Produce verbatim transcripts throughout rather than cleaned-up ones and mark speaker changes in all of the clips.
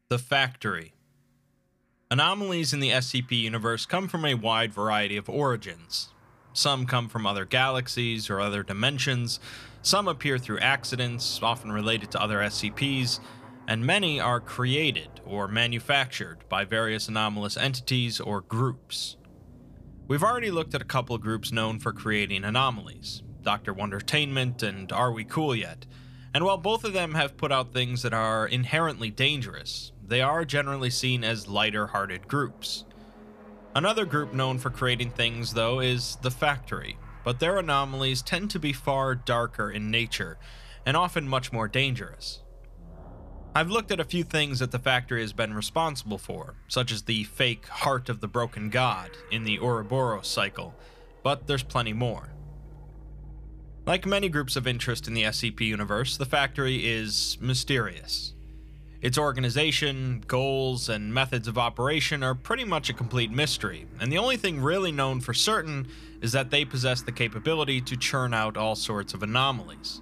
Speaker 1: The Factory. Anomalies in the S C P universe come from a wide variety of origins. Some come from other galaxies or other dimensions, some appear through accidents, often related to other S C Ps, and many are created or manufactured by various anomalous entities or groups. We've already looked at a couple of groups known for creating anomalies, Doctor Wondertainment and Are We Cool Yet? And while both of them have put out things that are inherently dangerous, they are generally seen as lighter-hearted groups. Another group known for creating things, though, is The Factory, but their anomalies tend to be far darker in nature, and often much more dangerous. I've looked at a few things that The Factory has been responsible for, such as the fake Heart of the Broken God in the Ouroboros cycle, but there's plenty more. Like many groups of interest in the S C P universe, The Factory is mysterious. Its organization, goals, and methods of operation are pretty much a complete mystery, and the only thing really known for certain is that they possess the capability to churn out all sorts of anomalies.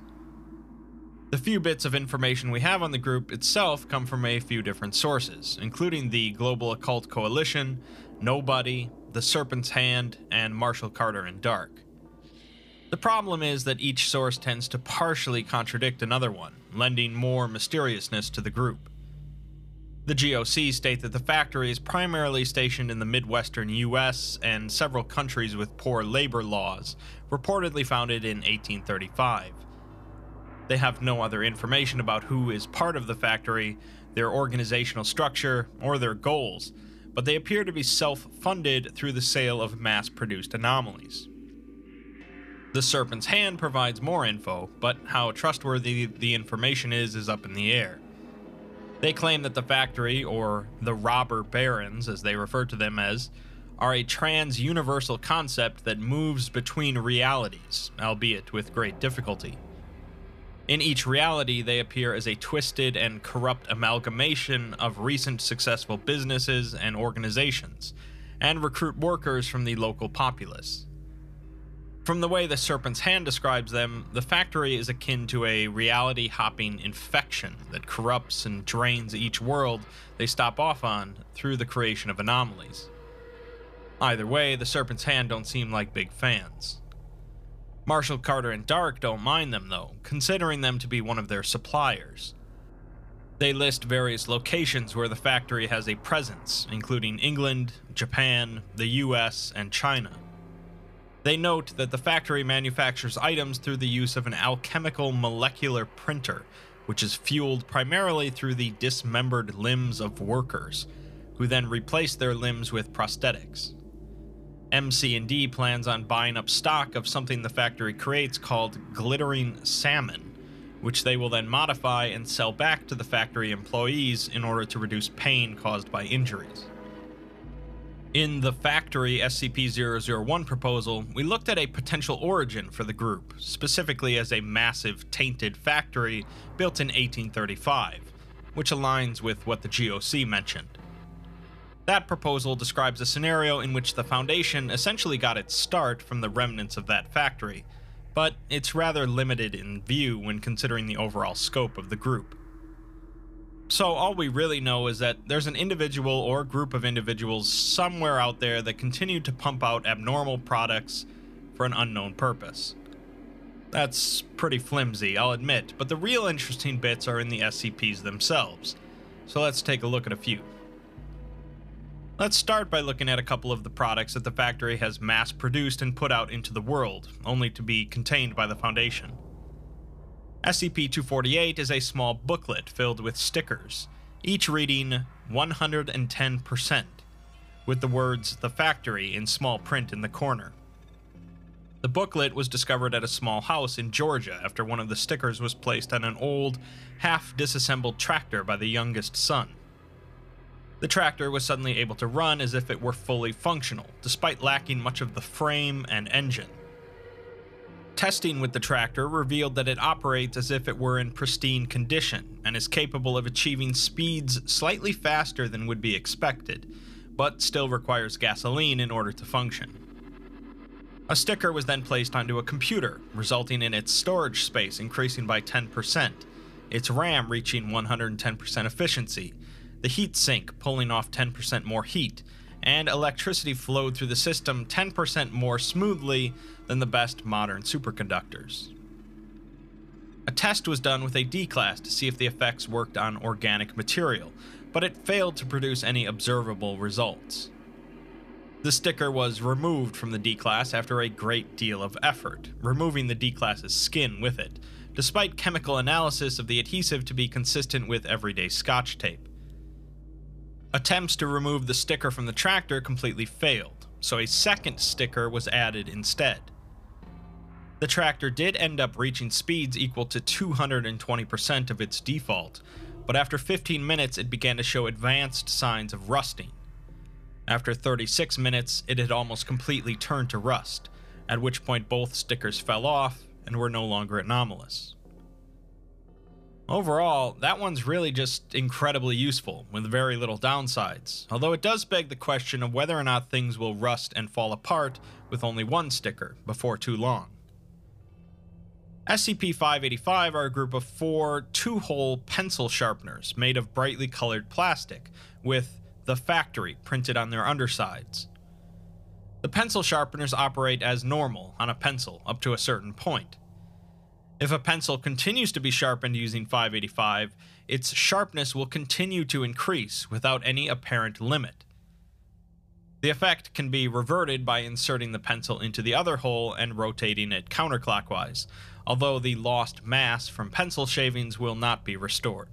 Speaker 1: The few bits of information we have on the group itself come from a few different sources, including the Global Occult Coalition, Nobody, The Serpent's Hand, and Marshall Carter and Dark. The problem is that each source tends to partially contradict another one, lending more mysteriousness to the group. The G O C state that the Factory is primarily stationed in the Midwestern U S and several countries with poor labor laws, reportedly founded in eighteen thirty-five. They have no other information about who is part of the Factory, their organizational structure, or their goals, but they appear to be self-funded through the sale of mass-produced anomalies. The Serpent's Hand provides more info, but how trustworthy the information is is up in the air. They claim that the Factory, or the Robber Barons as they refer to them as, are a trans-universal concept that moves between realities, albeit with great difficulty. In each reality, they appear as a twisted and corrupt amalgamation of recent successful businesses and organizations, and recruit workers from the local populace. From the way the Serpent's Hand describes them, the Factory is akin to a reality-hopping infection that corrupts and drains each world they stop off on through the creation of anomalies. Either way, the Serpent's Hand don't seem like big fans. Marshall Carter and Dark don't mind them, though, considering them to be one of their suppliers. They list various locations where the Factory has a presence, including England, Japan, the U S, and China. They note that the Factory manufactures items through the use of an alchemical molecular printer, which is fueled primarily through the dismembered limbs of workers, who then replace their limbs with prosthetics. M C and D plans on buying up stock of something the Factory creates called Glittering Salmon, which they will then modify and sell back to the Factory employees in order to reduce pain caused by injuries. In the Factory S C P zero zero one proposal, we looked at a potential origin for the group, specifically as a massive tainted factory built in eighteen thirty-five, which aligns with what the G O C mentioned. That proposal describes a scenario in which the Foundation essentially got its start from the remnants of that factory, but it's rather limited in view when considering the overall scope of the group. So all we really know is that there's an individual or group of individuals somewhere out there that continue to pump out abnormal products for an unknown purpose. That's pretty flimsy, I'll admit, but the real interesting bits are in the S C Ps themselves, so let's take a look at a few. Let's start by looking at a couple of the products that the Factory has mass-produced and put out into the world, only to be contained by the Foundation. S C P two forty-eight is a small booklet filled with stickers, each reading one hundred ten percent, with the words "The Factory" in small print in the corner. The booklet was discovered at a small house in Georgia after one of the stickers was placed on an old, half-disassembled tractor by the youngest son. The tractor was suddenly able to run as if it were fully functional, despite lacking much of the frame and engine. Testing with the tractor revealed that it operates as if it were in pristine condition, and is capable of achieving speeds slightly faster than would be expected, but still requires gasoline in order to function. A sticker was then placed onto a computer, resulting in its storage space increasing by ten percent, its RAM reaching one hundred ten percent efficiency, the heat sink pulling off ten percent more heat, and electricity flowed through the system ten percent more smoothly than the best modern superconductors. A test was done with a D-class to see if the effects worked on organic material, but it failed to produce any observable results. The sticker was removed from the D-class after a great deal of effort, removing the D-class's skin with it, despite chemical analysis of the adhesive to be consistent with everyday Scotch tape. Attempts to remove the sticker from the tractor completely failed, so a second sticker was added instead. The tractor did end up reaching speeds equal to two hundred twenty percent of its default, but after fifteen minutes it began to show advanced signs of rusting. After thirty-six minutes, it had almost completely turned to rust, at which point both stickers fell off and were no longer anomalous. Overall, that one's really just incredibly useful, with very little downsides, although it does beg the question of whether or not things will rust and fall apart with only one sticker before too long. S C P five eighty-five are a group of four two-hole pencil sharpeners made of brightly colored plastic, with "The Factory" printed on their undersides. The pencil sharpeners operate as normal on a pencil up to a certain point. If a pencil continues to be sharpened using five eighty-five, its sharpness will continue to increase without any apparent limit. The effect can be reverted by inserting the pencil into the other hole and rotating it counterclockwise, although the lost mass from pencil shavings will not be restored.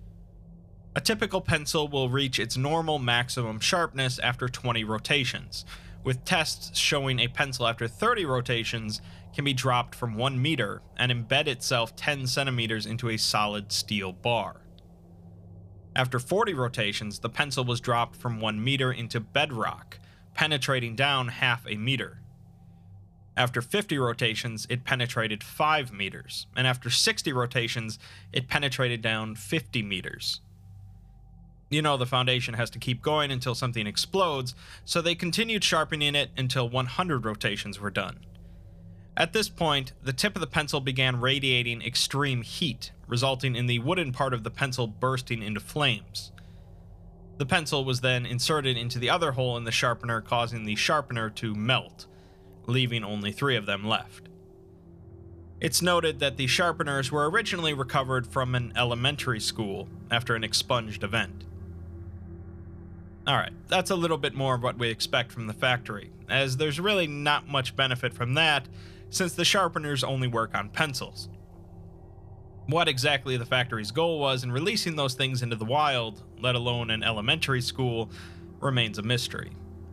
Speaker 1: A typical pencil will reach its normal maximum sharpness after twenty rotations, with tests showing a pencil after thirty rotations can be dropped from one meter and embed itself ten centimeters into a solid steel bar. After forty rotations, the pencil was dropped from one meter into bedrock, penetrating down half a meter. After fifty rotations, it penetrated five meters, and after sixty rotations, it penetrated down fifty meters. You know, the Foundation has to keep going until something explodes, so they continued sharpening it until one hundred rotations were done. At this point, the tip of the pencil began radiating extreme heat, resulting in the wooden part of the pencil bursting into flames. The pencil was then inserted into the other hole in the sharpener, causing the sharpener to melt, leaving only three of them left. It's noted that the sharpeners were originally recovered from an elementary school after an expunged event. Alright, that's a little bit more of what we expect from the factory, as there's really not much benefit from that, since the sharpeners only work on pencils. What exactly the factory's goal was in releasing those things into the wild, let alone an elementary school, remains a mystery.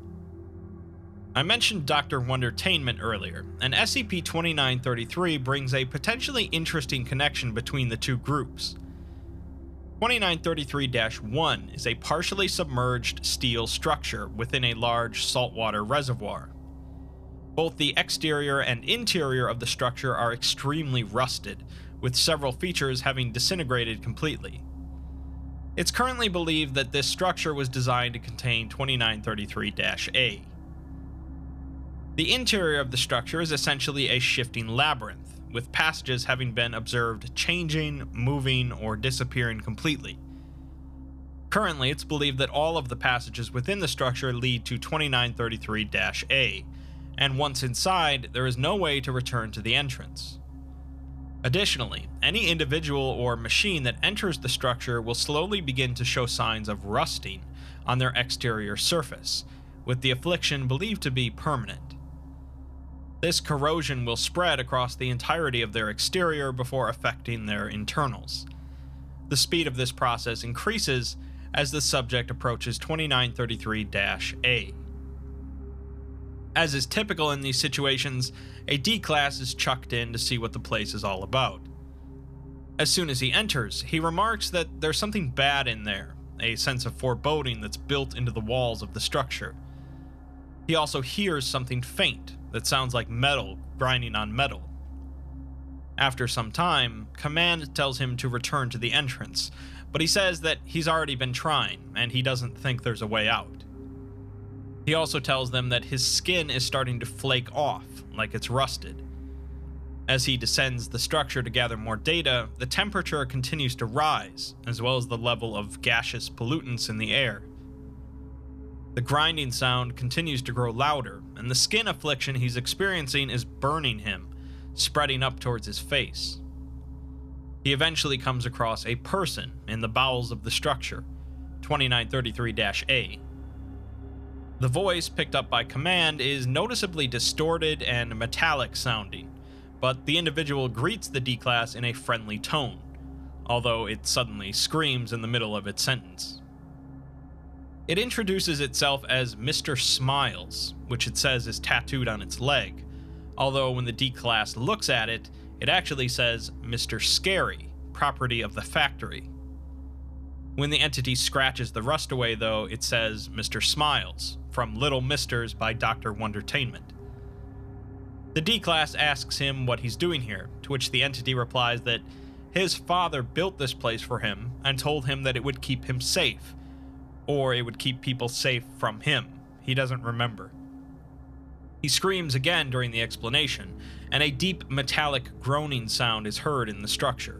Speaker 1: I mentioned Doctor Wondertainment earlier, and S C P twenty-nine thirty-three brings a potentially interesting connection between the two groups. twenty-nine thirty-three dash one is a partially submerged steel structure within a large saltwater reservoir. Both the exterior and interior of the structure are extremely rusted, with several features having disintegrated completely. It's currently believed that this structure was designed to contain twenty-nine thirty-three dash A. The interior of the structure is essentially a shifting labyrinth, with passages having been observed changing, moving, or disappearing completely. Currently, it's believed that all of the passages within the structure lead to twenty-nine thirty-three dash A, and once inside, there is no way to return to the entrance. Additionally, any individual or machine that enters the structure will slowly begin to show signs of rusting on their exterior surface, with the affliction believed to be permanent. This corrosion will spread across the entirety of their exterior before affecting their internals. The speed of this process increases as the subject approaches twenty-nine thirty-three dash A. As is typical in these situations, a D-class is chucked in to see what the place is all about. As soon as he enters, he remarks that there's something bad in there, a sense of foreboding that's built into the walls of the structure. He also hears something faint that sounds like metal grinding on metal. After some time, Command tells him to return to the entrance, but he says that he's already been trying, and he doesn't think there's a way out. He also tells them that his skin is starting to flake off, like it's rusted. As he descends the structure to gather more data, the temperature continues to rise, as well as the level of gaseous pollutants in the air. The grinding sound continues to grow louder, and the skin affliction he's experiencing is burning him, spreading up towards his face. He eventually comes across a person in the bowels of the structure, twenty-nine thirty-three A. The voice picked up by command is noticeably distorted and metallic sounding, but the individual greets the D-Class in a friendly tone, although it suddenly screams in the middle of its sentence. It introduces itself as Mister Smiles, which it says is tattooed on its leg, although when the D-Class looks at it, it actually says Mister Scary, property of the factory. When the entity scratches the rust away, though, it says Mister Smiles, from Little Misters by Doctor Wondertainment. The D-Class asks him what he's doing here, to which the entity replies that his father built this place for him and told him that it would keep him safe, or it would keep people safe from him. He doesn't remember. He screams again during the explanation, and a deep metallic groaning sound is heard in the structure.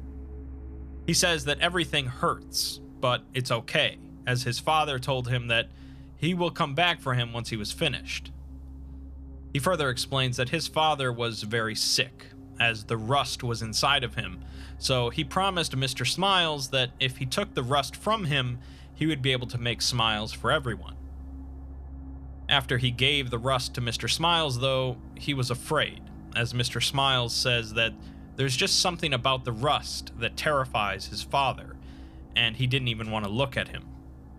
Speaker 1: He says that everything hurts, but it's okay, as his father told him that he will come back for him once he was finished. He further explains that his father was very sick, as the rust was inside of him, so he promised Mister Smiles that if he took the rust from him, he would be able to make smiles for everyone. After he gave the rust to Mister Smiles, though, he was afraid, as Mister Smiles says that there's just something about the rust that terrifies his father, and he didn't even want to look at him.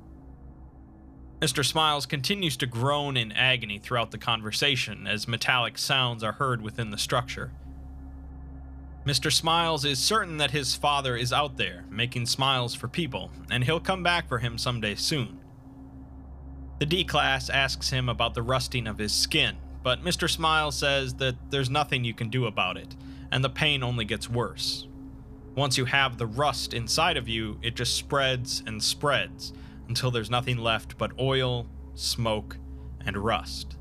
Speaker 1: Mister Smiles continues to groan in agony throughout the conversation as metallic sounds are heard within the structure. Mister Smiles is certain that his father is out there, making smiles for people, and he'll come back for him someday soon. The D-Class asks him about the rusting of his skin, but Mister Smiles says that there's nothing you can do about it, and the pain only gets worse. Once you have the rust inside of you, it just spreads and spreads, until there's nothing left but oil, smoke, and rust.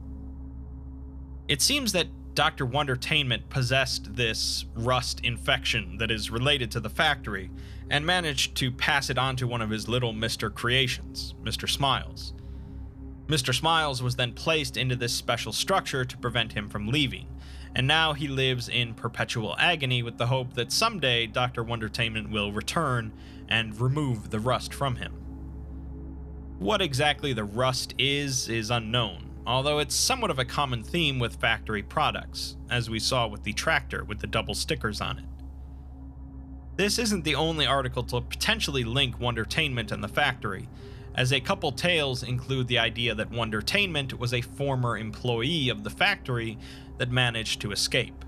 Speaker 1: It seems that Doctor Wondertainment possessed this rust infection that is related to the factory, and managed to pass it on to one of his little Mister creations, Mister Smiles. Mister Smiles was then placed into this special structure to prevent him from leaving, and now he lives in perpetual agony with the hope that someday Doctor Wondertainment will return and remove the rust from him. What exactly the rust is, is unknown, although it's somewhat of a common theme with factory products, as we saw with the tractor with the double stickers on it. This isn't the only article to potentially link Wondertainment and the factory, as a couple tales include the idea that Wondertainment was a former employee of the factory that managed to escape.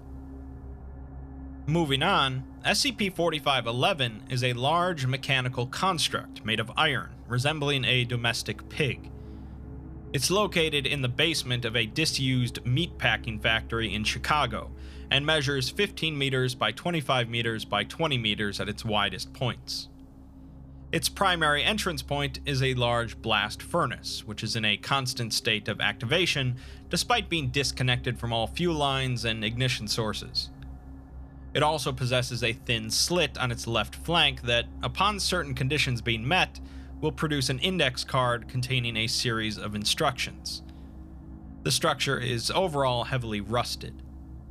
Speaker 1: Moving on, S C P forty-five eleven is a large mechanical construct made of iron, resembling a domestic pig. It's located in the basement of a disused meatpacking factory in Chicago, and measures fifteen meters by twenty-five meters by twenty meters at its widest points. Its primary entrance point is a large blast furnace, which is in a constant state of activation despite being disconnected from all fuel lines and ignition sources. It also possesses a thin slit on its left flank that, upon certain conditions being met, will produce an index card containing a series of instructions. The structure is overall heavily rusted.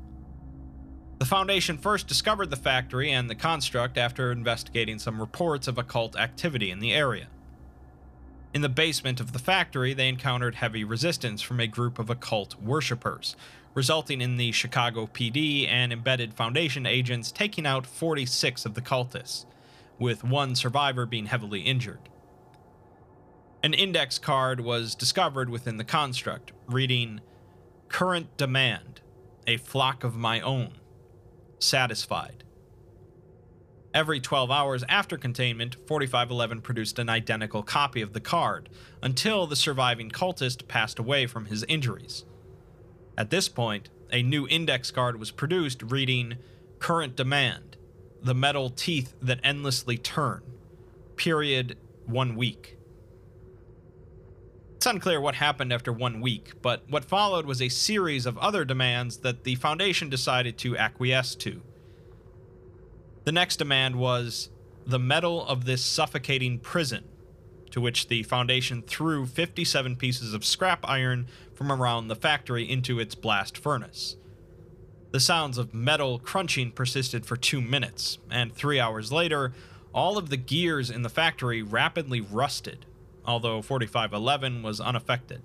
Speaker 1: The Foundation first discovered the factory and the construct after investigating some reports of occult activity in the area. In the basement of the factory, they encountered heavy resistance from a group of occult worshippers, resulting in the Chicago P D and embedded Foundation agents taking out forty-six of the cultists, with one survivor being heavily injured. An index card was discovered within the construct, reading, "Current demand, a flock of my own. Satisfied." Every twelve hours after containment, forty-five eleven produced an identical copy of the card, until the surviving cultist passed away from his injuries. At this point, a new index card was produced reading, "Current demand, the metal teeth that endlessly turn. Period, one week." It's unclear what happened after one week, but what followed was a series of other demands that the Foundation decided to acquiesce to. The next demand was the metal of this suffocating prison, to which the Foundation threw fifty-seven pieces of scrap iron from around the factory into its blast furnace. The sounds of metal crunching persisted for two minutes, and three hours later, all of the gears in the factory rapidly rusted, although forty-five eleven was unaffected.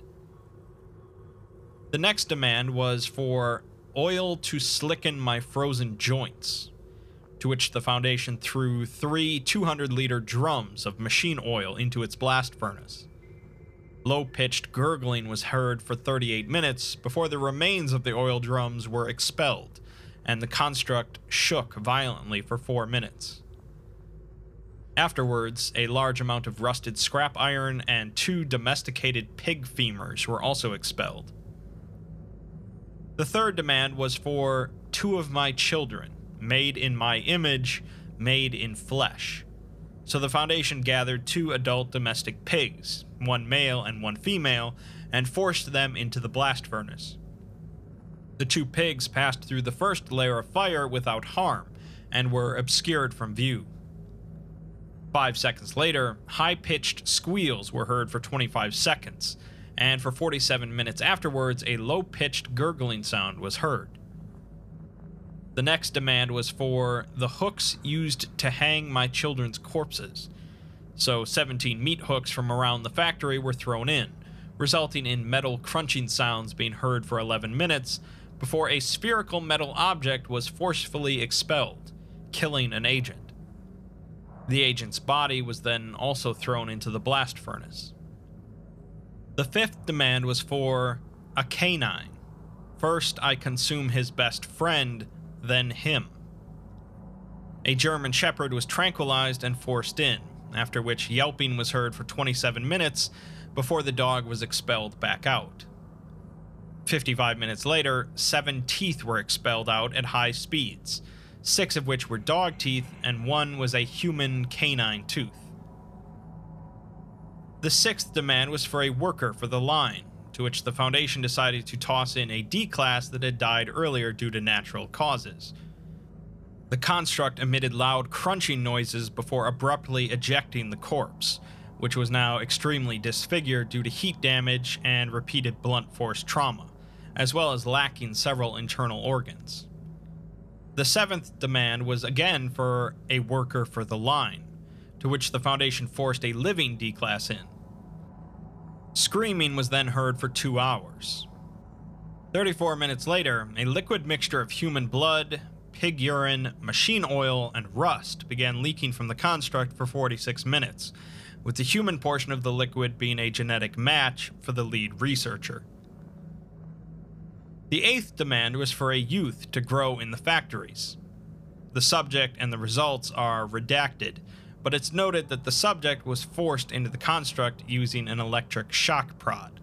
Speaker 1: The next demand was for oil to slicken my frozen joints, to which the Foundation threw three two hundred liter drums of machine oil into its blast furnace. Low-pitched gurgling was heard for thirty-eight minutes before the remains of the oil drums were expelled, and the construct shook violently for four minutes. Afterwards, a large amount of rusted scrap iron and two domesticated pig femurs were also expelled. The third demand was for two of my children, made in my image, made in flesh. So the Foundation gathered two adult domestic pigs, one male and one female, and forced them into the blast furnace. The two pigs passed through the first layer of fire without harm, and were obscured from view. Five seconds later, high-pitched squeals were heard for twenty-five seconds, and for forty-seven minutes afterwards, a low-pitched gurgling sound was heard. The next demand was for the hooks used to hang my children's corpses, so seventeen meat hooks from around the factory were thrown in, resulting in metal crunching sounds being heard for eleven minutes before a spherical metal object was forcefully expelled, killing an agent. The agent's body was then also thrown into the blast furnace. The fifth demand was for a canine. First, I consume his best friend, then him. A German Shepherd was tranquilized and forced in, after which yelping was heard for twenty-seven minutes before the dog was expelled back out. fifty-five minutes later, seven teeth were expelled out at high speeds, six of which were dog teeth and one was a human canine tooth. The sixth demand was for a worker for the line, to which the Foundation decided to toss in a D-class that had died earlier due to natural causes. The construct emitted loud crunching noises before abruptly ejecting the corpse, which was now extremely disfigured due to heat damage and repeated blunt force trauma, as well as lacking several internal organs. The seventh demand was again for a worker for the line, to which the Foundation forced a living D-class in. Screaming was then heard for two hours. thirty-four minutes later, a liquid mixture of human blood, pig urine, machine oil, and rust began leaking from the construct for forty-six minutes, with the human portion of the liquid being a genetic match for the lead researcher. The eighth demand was for a youth to grow in the factories. The subject and the results are redacted, but it's noted that the subject was forced into the construct using an electric shock prod.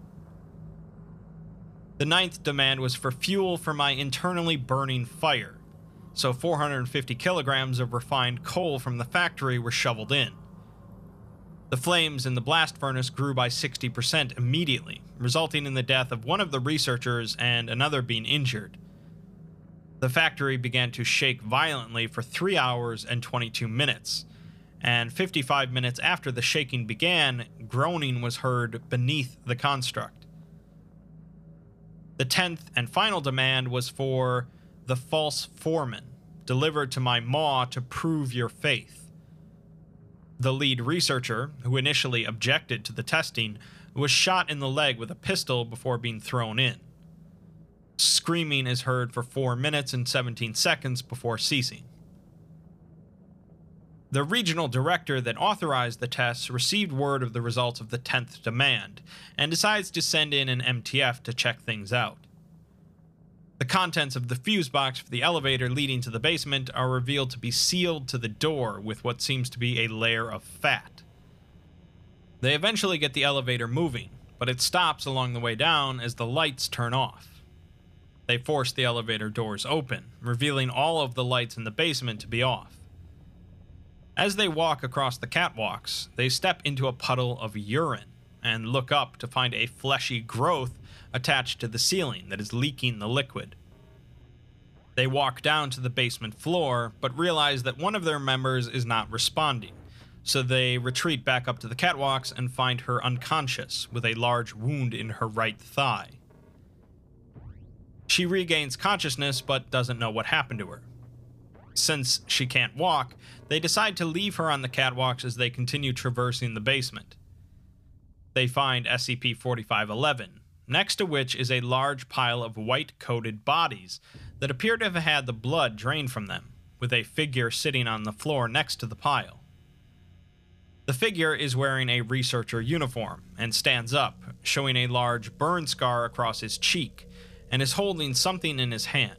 Speaker 1: The ninth demand was for fuel for my internally burning fire, so four hundred fifty kilograms of refined coal from the factory were shoveled in. The flames in the blast furnace grew by sixty percent immediately, resulting in the death of one of the researchers and another being injured. The factory began to shake violently for three hours and twenty-two minutes, and fifty-five minutes after the shaking began, groaning was heard beneath the construct. The tenth and final demand was for the false foreman, delivered to my maw to prove your faith. The lead researcher, who initially objected to the testing, was shot in the leg with a pistol before being thrown in. Screaming is heard for four minutes and seventeen seconds before ceasing. The regional director that authorized the tests received word of the results of the tenth demand, and decides to send in an M T F to check things out. The contents of the fuse box for the elevator leading to the basement are revealed to be sealed to the door with what seems to be a layer of fat. They eventually get the elevator moving, but it stops along the way down as the lights turn off. They force the elevator doors open, revealing all of the lights in the basement to be off. As they walk across the catwalks, they step into a puddle of urine, and look up to find a fleshy growth attached to the ceiling that is leaking the liquid. They walk down to the basement floor, but realize that one of their members is not responding, so they retreat back up to the catwalks and find her unconscious with a large wound in her right thigh. She regains consciousness but doesn't know what happened to her. Since she can't walk, they decide to leave her on the catwalks as they continue traversing the basement. They find S C P forty-five eleven, next to which is a large pile of white-coated bodies that appear to have had the blood drained from them, with a figure sitting on the floor next to the pile. The figure is wearing a researcher uniform and stands up, showing a large burn scar across his cheek, and is holding something in his hand.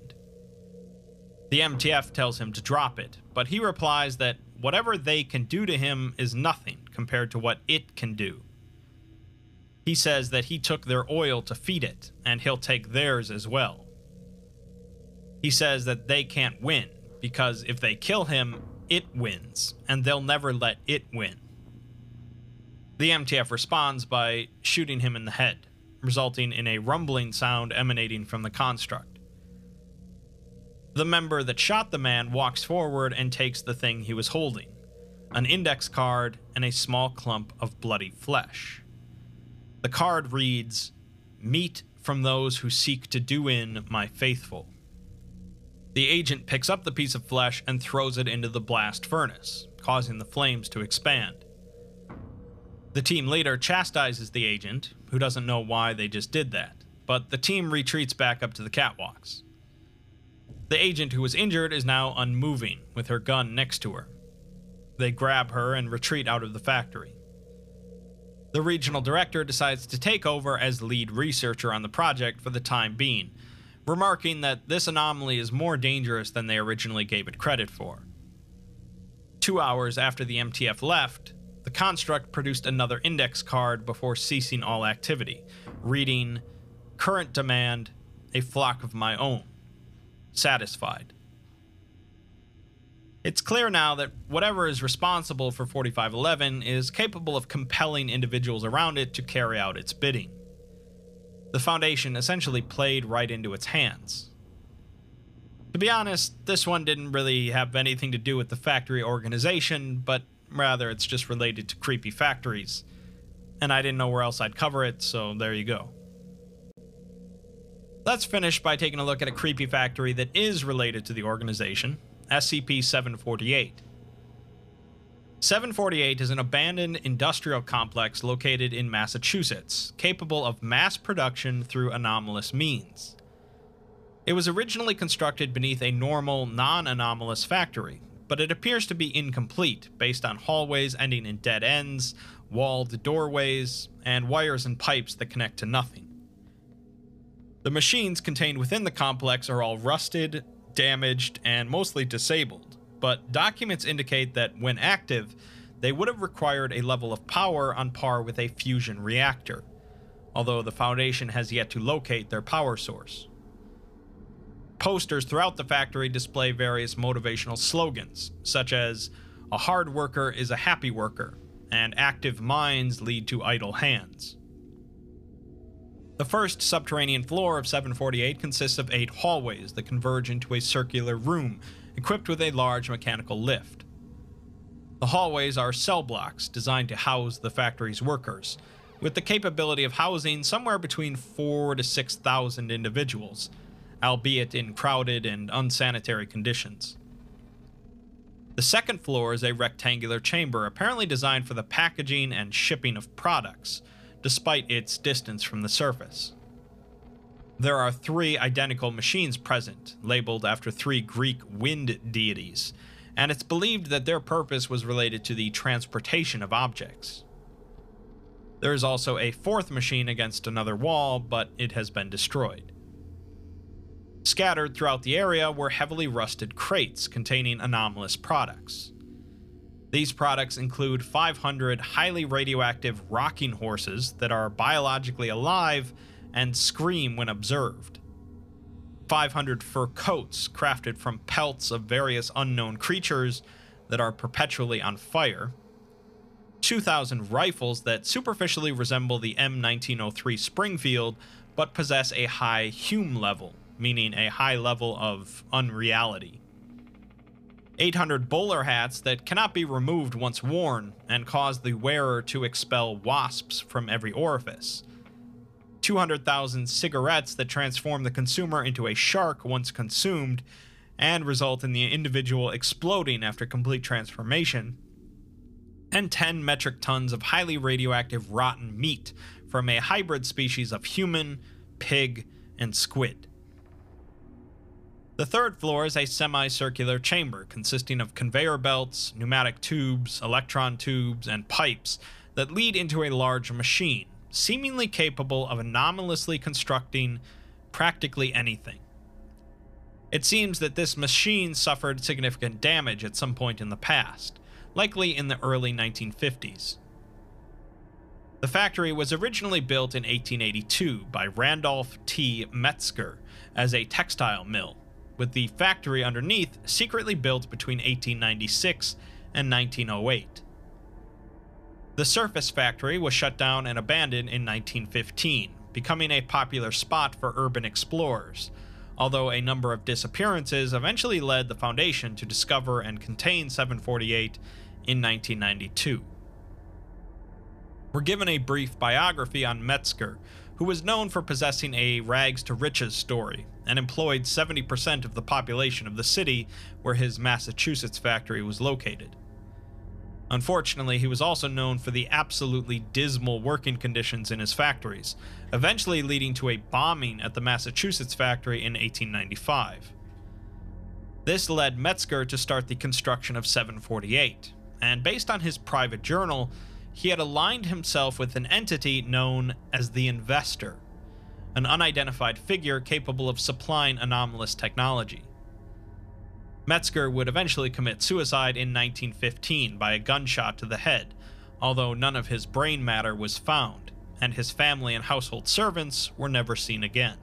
Speaker 1: The M T F tells him to drop it, but he replies that whatever they can do to him is nothing compared to what it can do. He says that he took their oil to feed it, and he'll take theirs as well. He says that they can't win, because if they kill him, it wins, and they'll never let it win. The M T F responds by shooting him in the head, resulting in a rumbling sound emanating from the construct. The member that shot the man walks forward and takes the thing he was holding, an index card and a small clump of bloody flesh. The card reads, "Meat from those who seek to do in my faithful." The agent picks up the piece of flesh and throws it into the blast furnace, causing the flames to expand. The team leader chastises the agent, who doesn't know why they just did that, but the team retreats back up to the catwalks. The agent who was injured is now unmoving, with her gun next to her. They grab her and retreat out of the factory. The regional director decides to take over as lead researcher on the project for the time being, remarking that this anomaly is more dangerous than they originally gave it credit for. Two hours after the M T F left, the construct produced another index card before ceasing all activity, reading, "Current demand, a flock of my own. Satisfied." It's clear now that whatever is responsible for forty-five eleven is capable of compelling individuals around it to carry out its bidding. The Foundation essentially played right into its hands. To be honest, this one didn't really have anything to do with the factory organization, but rather it's just related to creepy factories, and I didn't know where else I'd cover it, so there you go. Let's finish by taking a look at a creepy factory that is related to the organization, S C P seven forty-eight. seven forty-eight is an abandoned industrial complex located in Massachusetts, capable of mass production through anomalous means. It was originally constructed beneath a normal, non-anomalous factory, but it appears to be incomplete based on hallways ending in dead ends, walled doorways, and wires and pipes that connect to nothing. The machines contained within the complex are all rusted, damaged, and mostly disabled, but documents indicate that when active, they would have required a level of power on par with a fusion reactor, although the Foundation has yet to locate their power source. Posters throughout the factory display various motivational slogans, such as, "A hard worker is a happy worker," and "Active minds lead to idle hands." The first subterranean floor of seven forty-eight consists of eight hallways that converge into a circular room equipped with a large mechanical lift. The hallways are cell blocks designed to house the factory's workers, with the capability of housing somewhere between four to six thousand individuals, albeit in crowded and unsanitary conditions. The second floor is a rectangular chamber apparently designed for the packaging and shipping of products, despite its distance from the surface. There are three identical machines present, labeled after three Greek wind deities, and it's believed that their purpose was related to the transportation of objects. There is also a fourth machine against another wall, but it has been destroyed. Scattered throughout the area were heavily rusted crates containing anomalous products. These products include five hundred highly radioactive rocking horses that are biologically alive and scream when observed, five hundred fur coats crafted from pelts of various unknown creatures that are perpetually on fire, two thousand rifles that superficially resemble the M nineteen oh three Springfield, but possess a high Hume level, meaning a high level of unreality. eight hundred bowler hats that cannot be removed once worn and cause the wearer to expel wasps from every orifice. two hundred thousand cigarettes that transform the consumer into a shark once consumed and result in the individual exploding after complete transformation. And ten metric tons of highly radioactive rotten meat from a hybrid species of human, pig, and squid. The third floor is a semicircular chamber consisting of conveyor belts, pneumatic tubes, electron tubes, and pipes that lead into a large machine, seemingly capable of anomalously constructing practically anything. It seems that this machine suffered significant damage at some point in the past, likely in the early nineteen fifties. The factory was originally built in eighteen eighty-two by Randolph T. Metzger as a textile mill, with the factory underneath secretly built between eighteen ninety-six and nineteen oh eight. The surface factory was shut down and abandoned in nineteen fifteen, becoming a popular spot for urban explorers, although a number of disappearances eventually led the Foundation to discover and contain seven forty-eight in nineteen ninety-two. We're given a brief biography on Metzger, who was known for possessing a rags-to-riches story, and employed seventy percent of the population of the city where his Massachusetts factory was located. Unfortunately, he was also known for the absolutely dismal working conditions in his factories, eventually leading to a bombing at the Massachusetts factory in eighteen ninety-five. This led Metzger to start the construction of seven forty-eight, and based on his private journal, he had aligned himself with an entity known as the Investor, an unidentified figure capable of supplying anomalous technology. Metzger would eventually commit suicide in nineteen fifteen by a gunshot to the head, although none of his brain matter was found, and his family and household servants were never seen again.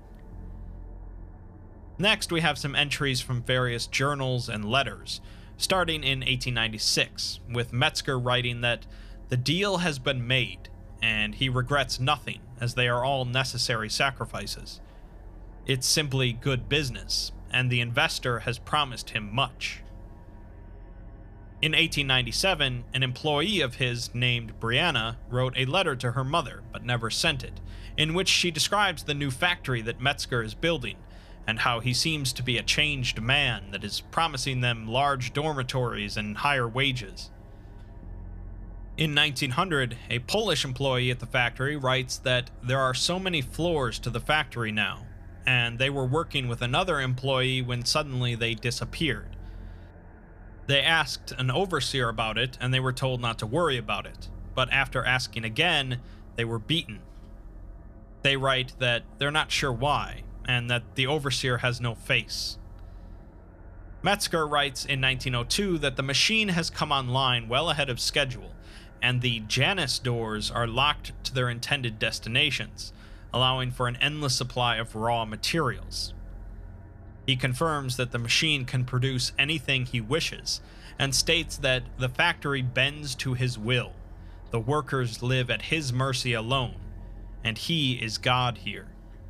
Speaker 1: Next, we have some entries from various journals and letters, starting in eighteen ninety-six, with Metzger writing that the deal has been made, and he regrets nothing, as they are all necessary sacrifices. It's simply good business, and the Investor has promised him much. In eighteen ninety-seven, an employee of his named Brianna wrote a letter to her mother, but never sent it, in which she describes the new factory that Metzger is building, and how he seems to be a changed man that is promising them large dormitories and higher wages. In nineteen hundred, a Polish employee at the factory writes that there are so many floors to the factory now, and they were working with another employee when suddenly they disappeared. They asked an overseer about it, and they were told not to worry about it, but after asking again, they were beaten. They write that they're not sure why, and that the overseer has no face. Metzger writes in nineteen oh two that the machine has come online well ahead of schedule, and the Janus doors are locked to their intended destinations, allowing for an endless supply of raw materials. He confirms that the machine can produce anything he wishes, and states that the factory bends to his will, the workers live at his mercy alone, and he is God here.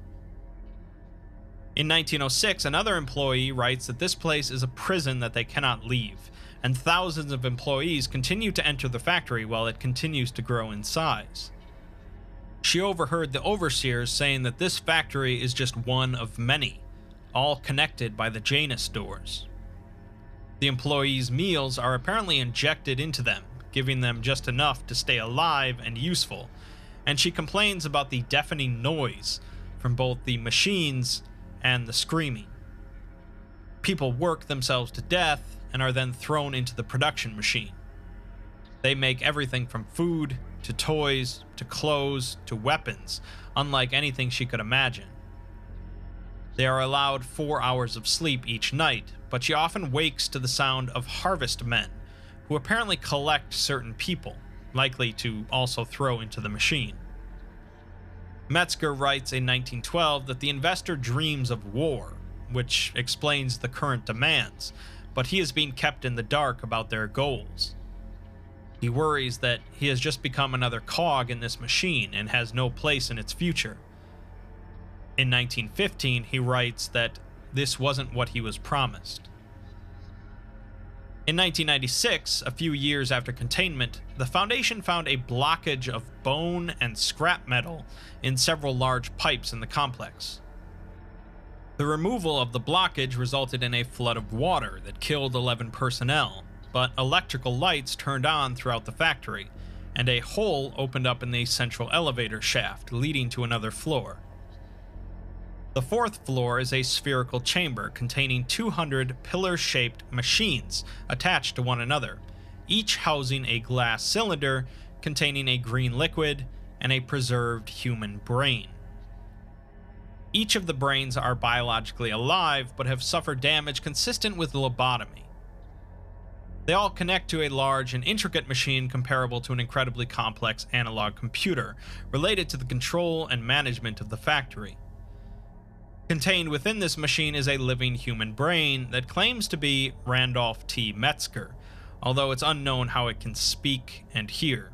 Speaker 1: In nineteen oh six, another employee writes that this place is a prison that they cannot leave, and thousands of employees continue to enter the factory while it continues to grow in size. She overheard the overseers saying that this factory is just one of many, all connected by the Janus doors. The employees' meals are apparently injected into them, giving them just enough to stay alive and useful, and she complains about the deafening noise from both the machines and the screaming. People work themselves to death and are then thrown into the production machine. They make everything from food to toys to clothes to weapons, unlike anything she could imagine. They are allowed four hours of sleep each night, but she often wakes to the sound of harvest men, who apparently collect certain people, likely to also throw into the machine. Metzger writes in nineteen twelve that the Investor dreams of war, which explains the current demands, but he is being kept in the dark about their goals. He worries that he has just become another cog in this machine and has no place in its future. In nineteen fifteen, he writes that this wasn't what he was promised. In nineteen ninety-six, a few years after containment, the Foundation found a blockage of bone and scrap metal in several large pipes in the complex. The removal of the blockage resulted in a flood of water that killed eleven personnel, but electrical lights turned on throughout the factory, and a hole opened up in the central elevator shaft, leading to another floor. The fourth floor is a spherical chamber containing two hundred pillar-shaped machines attached to one another, each housing a glass cylinder containing a green liquid and a preserved human brain. Each of the brains are biologically alive but have suffered damage consistent with lobotomy. They all connect to a large and intricate machine comparable to an incredibly complex analog computer, related to the control and management of the factory. Contained within this machine is a living human brain that claims to be Randolph T. Metzger, although it's unknown how it can speak and hear.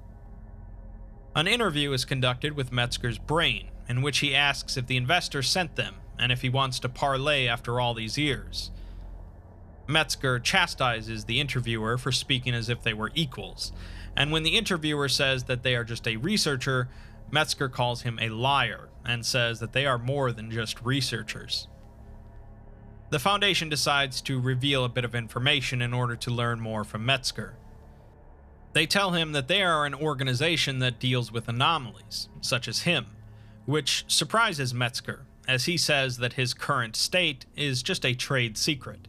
Speaker 1: An interview is conducted with Metzger's brain, in which he asks if the investor sent them and if he wants to parlay after all these years. Metzger chastises the interviewer for speaking as if they were equals, and when the interviewer says that they are just a researcher, Metzger calls him a liar and says that they are more than just researchers. The Foundation decides to reveal a bit of information in order to learn more from Metzger. They tell him that they are an organization that deals with anomalies, such as him, which surprises Metzger, as he says that his current state is just a trade secret.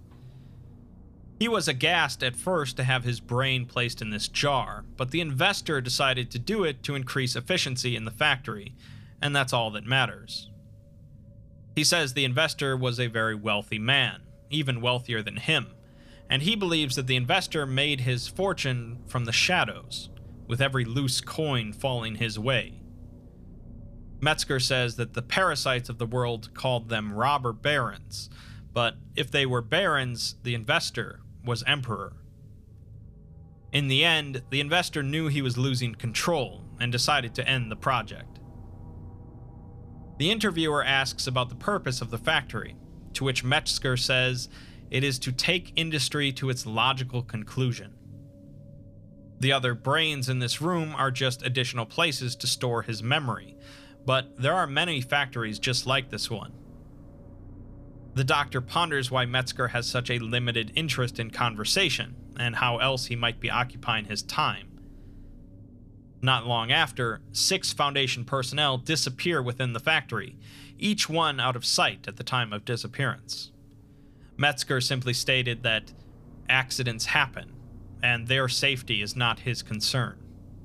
Speaker 1: He was aghast at first to have his brain placed in this jar, but the investor decided to do it to increase efficiency in the factory, and that's all that matters. He says the investor was a very wealthy man, even wealthier than him, and he believes that the investor made his fortune from the shadows, with every loose coin falling his way. Metzger says that the parasites of the world called them robber barons, but if they were barons, the investor was emperor. In the end, the investor knew he was losing control and decided to end the project. The interviewer asks about the purpose of the factory, to which Metzger says it is to take industry to its logical conclusion. The other brains in this room are just additional places to store his memory, but there are many factories just like this one. The doctor ponders why Metzger has such a limited interest in conversation, and how else he might be occupying his time. Not long after, six Foundation personnel disappear within the factory, each one out of sight at the time of disappearance. Metzger simply stated that accidents happen, and their safety is not his concern.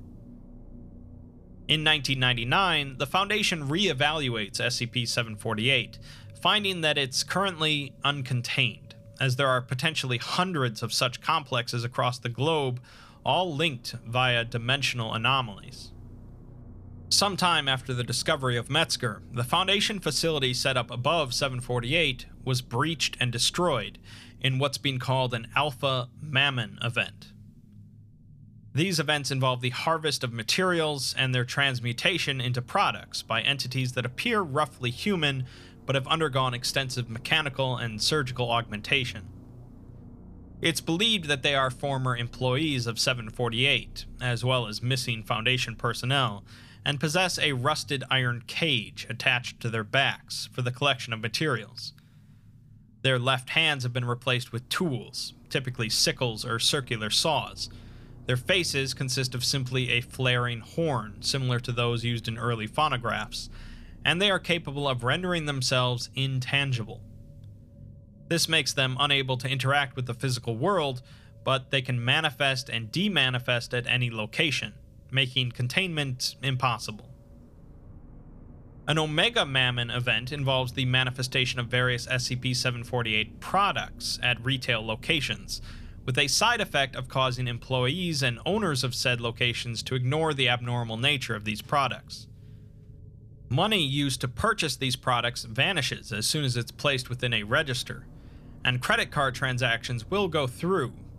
Speaker 1: In nineteen ninety-nine, the Foundation re-evaluates S C P seven forty-eight, finding that it's currently uncontained, as there are potentially hundreds of such complexes across the globe, all linked via dimensional anomalies. Sometime after the discovery of Metzger, the Foundation facility set up above seven forty-eight was breached and destroyed in what's been called an Alpha Mammon event. These events involve the harvest of materials and their transmutation into products by entities that appear roughly human but have undergone extensive mechanical and surgical augmentation. It's believed that they are former employees of seven forty-eight, as well as missing Foundation personnel, and possess a rusted iron cage attached to their backs for the collection of materials. Their left hands have been replaced with tools, typically sickles or circular saws. Their faces consist of simply a flaring horn, similar to those used in early phonographs, and they are capable of rendering themselves intangible. This makes them unable to interact with the physical world, but they can manifest and demanifest at any location, making containment impossible. An Omega Mammon event involves the manifestation of various S C P seven forty-eight products at retail locations, with a side effect of causing employees and owners of said locations to ignore the abnormal nature of these products. Money used to purchase these products vanishes as soon as it's placed within a register, and credit card transactions will go through,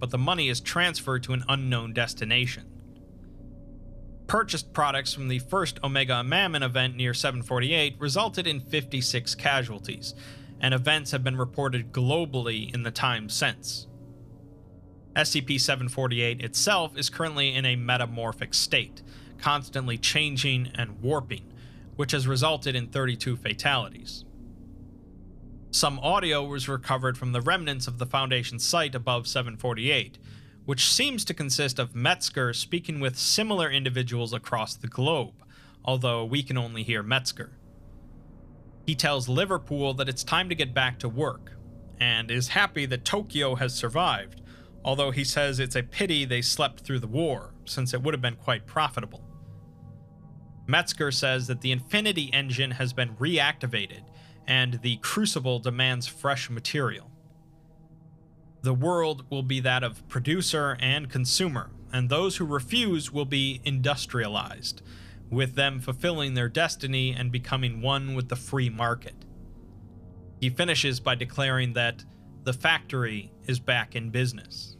Speaker 1: but the money is transferred to an unknown destination. Purchased products from the first Omega Mammon event near seven forty-eight resulted in fifty-six casualties, and events have been reported globally in the time since. S C P seven forty-eight itself is currently in a metamorphic state, constantly changing and warping, which has resulted in thirty-two fatalities. Some audio was recovered from the remnants of the Foundation site above seven forty-eight, which seems to consist of Metzger speaking with similar individuals across the globe, although we can only hear Metzger. He tells Liverpool that it's time to get back to work, and is happy that Tokyo has survived, although he says it's a pity they slept through the war, since it would have been quite profitable. Metzger says that the Infinity Engine has been reactivated, and the Crucible demands fresh material. The world will be that of producer and consumer, and those who refuse will be industrialized, with them fulfilling their destiny and becoming one with the free market. He finishes by declaring that the factory is back in business.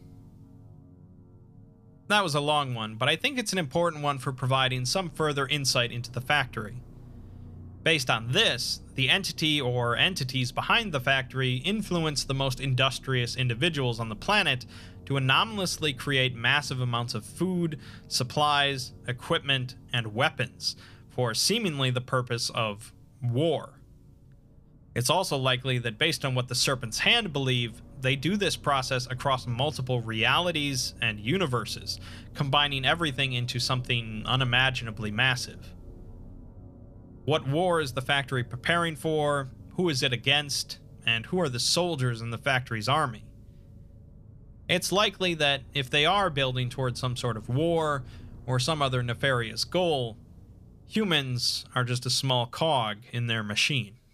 Speaker 1: That was a long one, but I think it's an important one for providing some further insight into the factory. Based on this, the entity or entities behind the factory influence the most industrious individuals on the planet to anomalously create massive amounts of food, supplies, equipment, and weapons for seemingly the purpose of war. It's also likely that based on what the Serpent's Hand believe, they do this process across multiple realities and universes, combining everything into something unimaginably massive. What war is the factory preparing for? Who is it against? And who are the soldiers in the factory's army? It's likely that if they are building towards some sort of war or some other nefarious goal, humans are just a small cog in their machine.